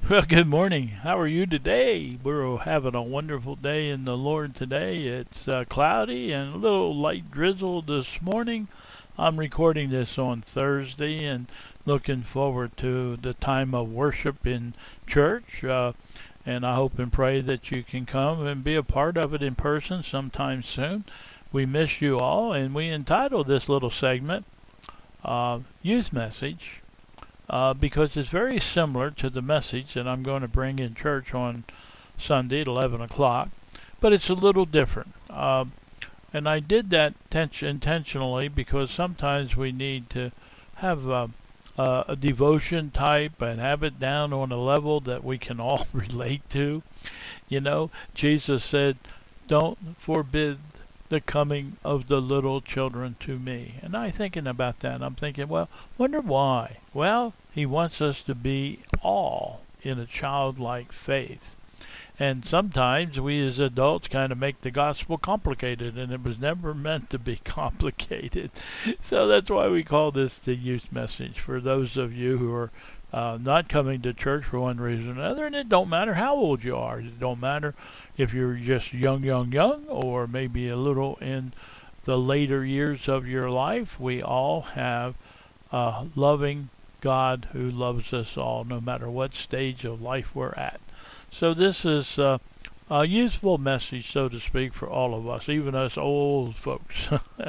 Well, good morning. How are you today? We're having a wonderful day in the Lord today. It's cloudy and a little light drizzle this morning. I'm recording this on Thursday and looking forward to the time of worship in church. And I hope and pray that you can come and be a part of it in person sometime soon. We miss you all, and we entitled this little segment Youth Message because it's very similar to the message that I'm going to bring in church on Sunday at 11 o'clock, but it's a little different. And I did that intentionally because sometimes we need to have a devotion type and have it down on a level that we can all relate to. You know, Jesus said, don't forbid the coming of the little children to me. And I'm thinking about that. I'm thinking, well, wonder why? Well, he wants us to be all in a childlike faith. And sometimes we as adults kind of make the gospel complicated, and it was never meant to be complicated. So that's why we call this the youth message for those of you who are not coming to church for one reason or another. And it don't matter how old you are. It don't matter if you're just young, or maybe a little in the later years of your life. We all have a loving God who loves us all, no matter what stage of life we're at. So this is a useful message, so to speak, for all of us, even us old folks.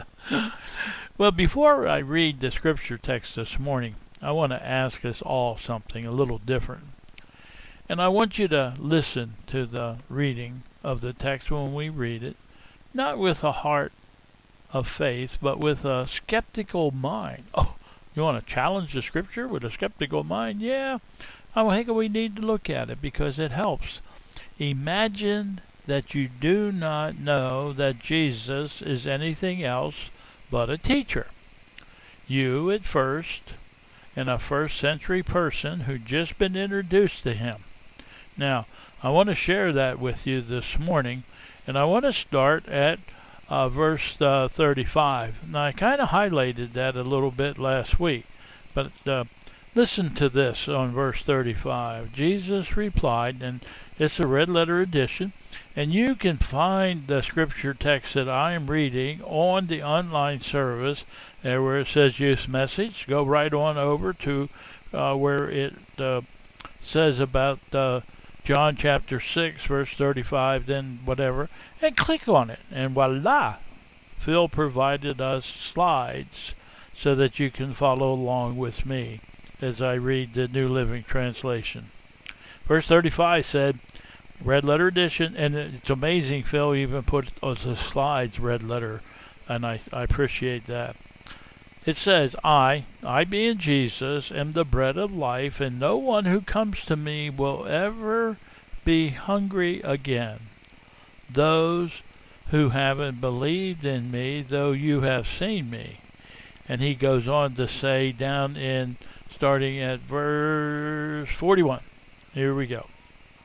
Well, before I read the scripture text this morning, I want to ask us all something a little different. And I want you to listen to the reading of the text when we read it, not with a heart of faith, but with a skeptical mind. Oh, you want to challenge the scripture with a skeptical mind? Yeah, I think we need to look at it because it helps. Imagine that you do not know that Jesus is anything else but a teacher. You, at first, and a first century person who just been introduced to him. Now, I want to share that with you this morning, and I want to start at verse 35. Now, I kind of highlighted that a little bit last week, but listen to this on verse 35. Jesus replied, and it's a red letter edition, and you can find the scripture text that I am reading on the online service, there where it says Youth Message. Go right on over to where it says about John chapter 6, verse 35, then whatever, and click on it, and voila! Phil provided us slides so that you can follow along with me as I read the New Living Translation. Verse 35 said, red letter edition, and it's amazing Phil even put the slides red letter, and I appreciate that. It says, I being Jesus, am the bread of life, and no one who comes to me will ever be hungry again. Those who haven't believed in me, though you have seen me. And he goes on to say down in, starting at verse 41. Here we go.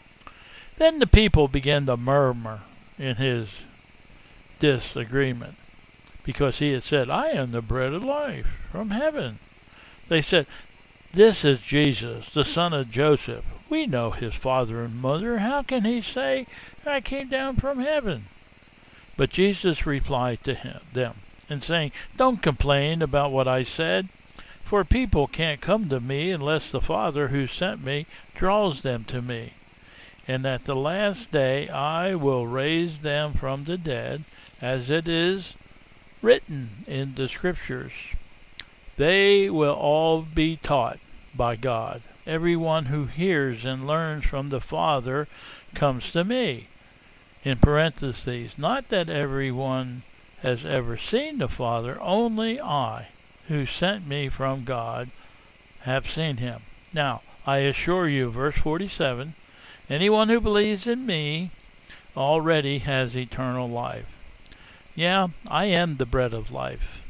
Then the people began to murmur in his disagreement, because he had said, I am the bread of life from heaven. They said, this is Jesus, the son of Joseph. We know his father and mother. How can he say, I came down from heaven? But Jesus replied to them, and saying, don't complain about what I said, for people can't come to me unless the Father who sent me draws them to me. And at the last day I will raise them from the dead, as it is written in the Scriptures. They will all be taught by God. Everyone who hears and learns from the Father comes to me. In parentheses, not that everyone has ever seen the Father, only I, who sent me from God, have seen him. Now, I assure you, verse 47, anyone who believes in me already has eternal life. Yeah, I am the bread of life.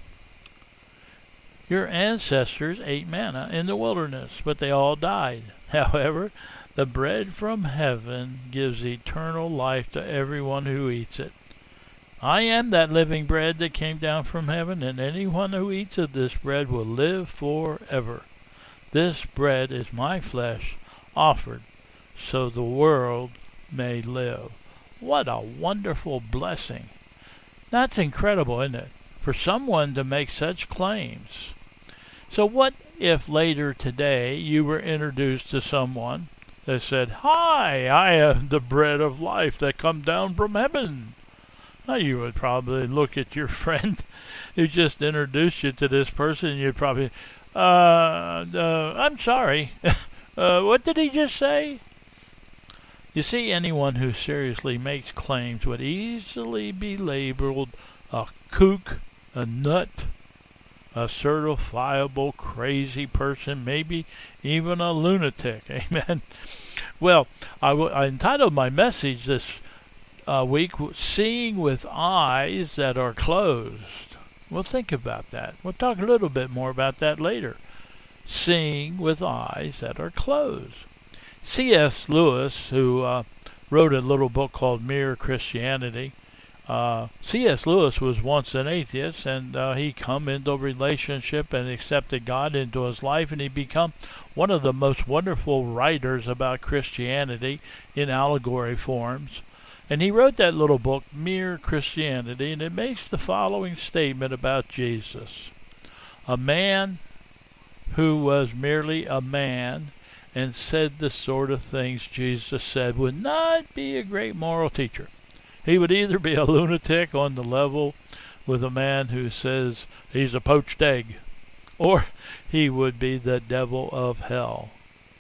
Your ancestors ate manna in the wilderness, but they all died. However, the bread from heaven gives eternal life to everyone who eats it. I am that living bread that came down from heaven, and anyone who eats of this bread will live forever. This bread is my flesh offered so the world may live. What a wonderful blessing. That's incredible, isn't it? For someone to make such claims. So what if later today you were introduced to someone that said, "Hi, I am the bread of life that come down from heaven"? Now you would probably look at your friend who just introduced you to this person and you'd probably, I'm sorry, what did he just say? You see, anyone who seriously makes claims would easily be labeled a kook, a nut, a certifiable crazy person, maybe even a lunatic. Amen. Well, I entitled my message this week, "Seeing with Eyes That Are Closed." Well, think about that. We'll talk a little bit more about that later. Seeing with eyes that are closed. C.S. Lewis, who wrote a little book called Mere Christianity, C.S. Lewis was once an atheist, and he come into a relationship and accepted God into his life, and he become one of the most wonderful writers about Christianity in allegory forms. And he wrote that little book, Mere Christianity, and it makes the following statement about Jesus. A man who was merely a man and said the sort of things Jesus said would not be a great moral teacher. He would either be a lunatic on the level with a man who says he's a poached egg, or he would be the devil of hell.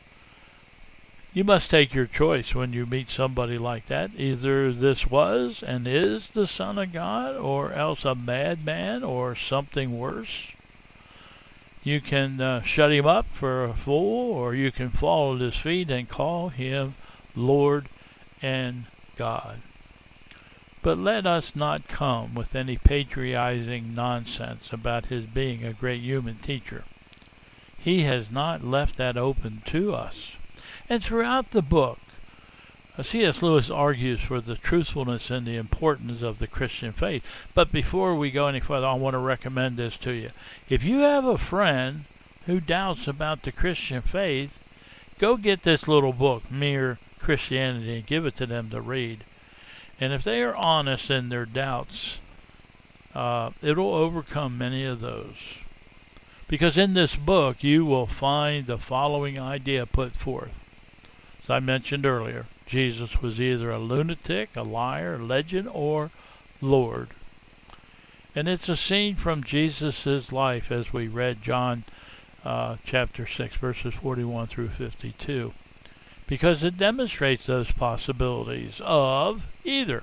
You must take your choice when you meet somebody like that. Either this was and is the Son of God, or else a madman, or something worse. You can shut him up for a fool, or you can fall at his feet and call him Lord and God. But let us not come with any patronizing nonsense about his being a great human teacher. He has not left that open to us. And throughout the book, C.S. Lewis argues for the truthfulness and the importance of the Christian faith. But before we go any further, I want to recommend this to you. If you have a friend who doubts about the Christian faith, go get this little book, Mere Christianity, and give it to them to read. And if they are honest in their doubts, it'll overcome many of those. Because in this book, you will find the following idea put forth. As I mentioned earlier, Jesus was either a lunatic, a liar, legend, or Lord. And it's a scene from Jesus' life as we read John chapter 6, verses 41 through 52. Because it demonstrates those possibilities of either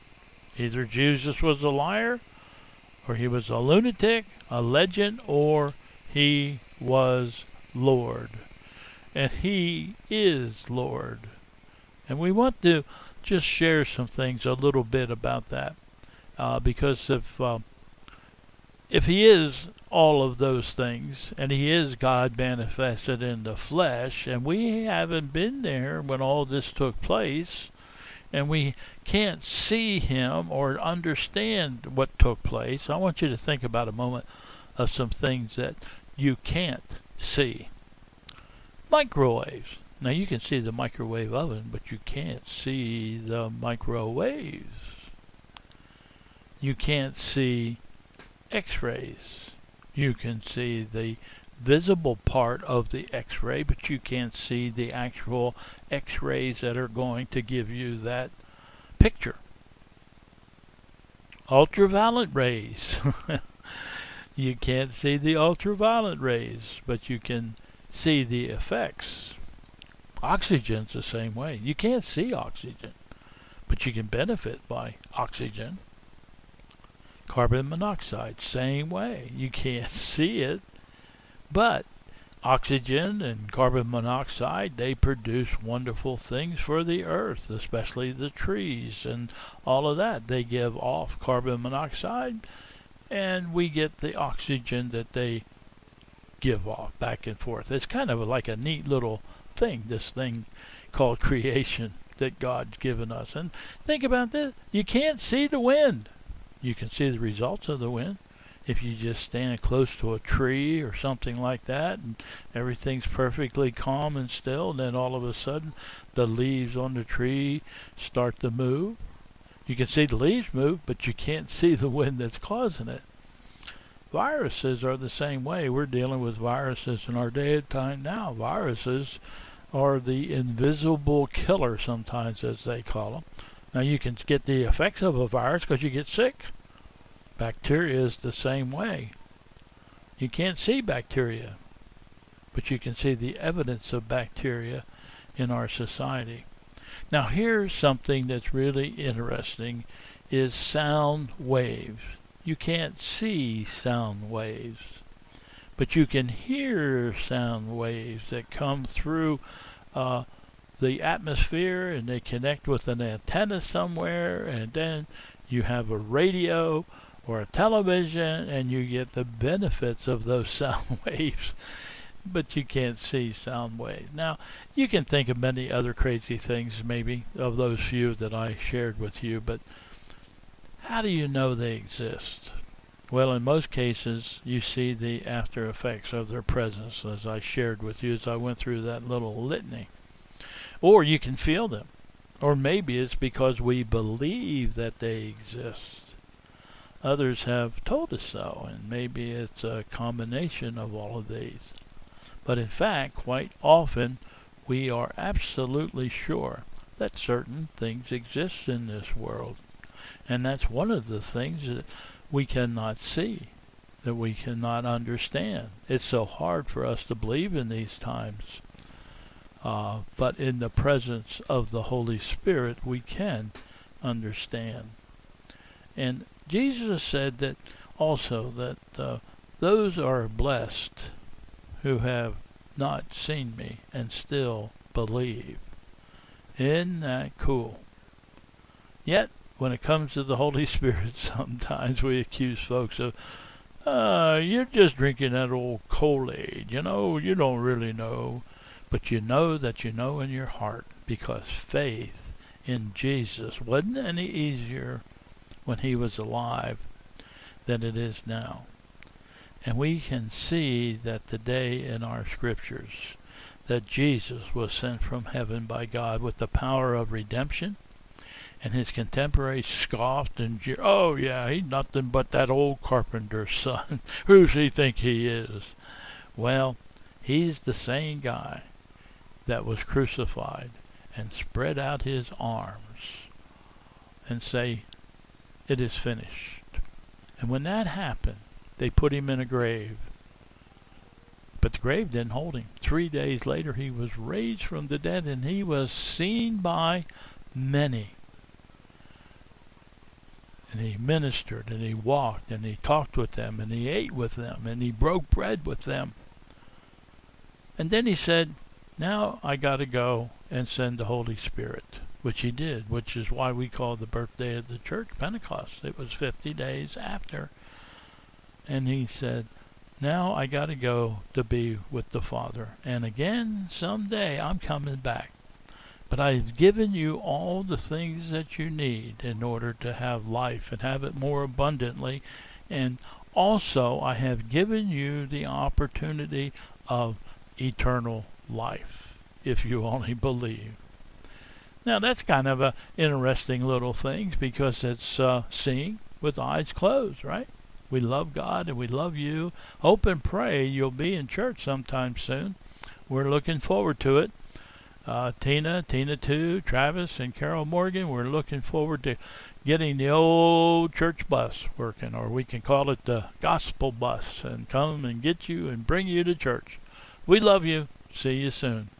Jesus was a liar, or he was a lunatic, a legend, or he was Lord. And he is Lord. And we want to just share some things a little bit about that. Because if he is all of those things, and he is God manifested in the flesh, and we haven't been there when all this took place, and we can't see him or understand what took place, I want you to think about a moment of some things that you can't see. Microwaves. Now you can see the microwave oven, but you can't see the microwaves. You can't see X-rays. You can see the visible part of the X-ray, but you can't see the actual X-rays that are going to give you that picture. Ultraviolet rays. You can't see the ultraviolet rays, but you can see the effects. Oxygen's the same way. You can't see oxygen, but you can benefit by oxygen. Carbon monoxide, same way. You can't see it, but oxygen and carbon monoxide, they produce wonderful things for the earth, especially the trees and all of that. They give off carbon monoxide, and we get the oxygen that they give off back and forth. It's kind of like a neat little thing, this thing called creation that God's given us. And think about this. You can't see the wind. You can see the results of the wind. If you just stand close to a tree or something like that and everything's perfectly calm and still, and then all of a sudden the leaves on the tree start to move. You can see the leaves move, but you can't see the wind that's causing it. Viruses are the same way. We're dealing with viruses in our day and time now. Viruses are the invisible killer sometimes, as they call them. Now you can get the effects of a virus because you get sick. Bacteria is the same way. You can't see bacteria, but you can see the evidence of bacteria in our society. Now here's something that's really interesting, is sound waves. You can't see sound waves, but you can hear sound waves that come through the atmosphere, and they connect with an antenna somewhere, and then you have a radio or a television, and you get the benefits of those sound waves, but you can't see sound waves. Now, you can think of many other crazy things, maybe, of those few that I shared with you, but how do you know they exist? Well, in most cases, you see the after effects of their presence, as I shared with you as I went through that little litany. Or you can feel them. Or maybe it's because we believe that they exist. Others have told us so, and maybe it's a combination of all of these. But in fact, quite often, we are absolutely sure that certain things exist in this world. And that's one of the things that we cannot see, that we cannot understand. It's so hard for us to believe in these times. But in the presence of the Holy Spirit, we can understand. And Jesus said that also that those are blessed who have not seen me and still believe. Isn't that cool? Yet, when it comes to the Holy Spirit, sometimes we accuse folks of, you're just drinking that old Kool-Aid, you don't really know. But you know that you know in your heart, because faith in Jesus wasn't any easier when he was alive than it is now. And we can see that today in our scriptures that Jesus was sent from heaven by God with the power of redemption, and his contemporaries scoffed and jeered. Oh yeah, he's nothing but that old carpenter's son. Who's he think he is? Well, he's the same guy that was crucified and spread out his arms and say, it is finished. And when that happened, they put him in a grave. But the grave didn't hold him. 3 days later, he was raised from the dead, and he was seen by many. And he ministered, and he walked, and he talked with them, and he ate with them, and he broke bread with them. And then he said, now I got to go and send the Holy Spirit, which he did, which is why we call the birthday of the church Pentecost. It was 50 days after. And he said, now I got to go to be with the Father. And again, someday I'm coming back. But I've given you all the things that you need in order to have life and have it more abundantly. And also I have given you the opportunity of eternal life, if you only believe. Now that's kind of a interesting little thing, because it's seeing with eyes closed, right? We love God and we love you. Hope and pray you'll be in church sometime soon. We're looking forward to it. Tina 2, Travis, and Carol Morgan, we're looking forward to getting the old church bus working, or we can call it the gospel bus, and come and get you and bring you to church. We love you. See you soon.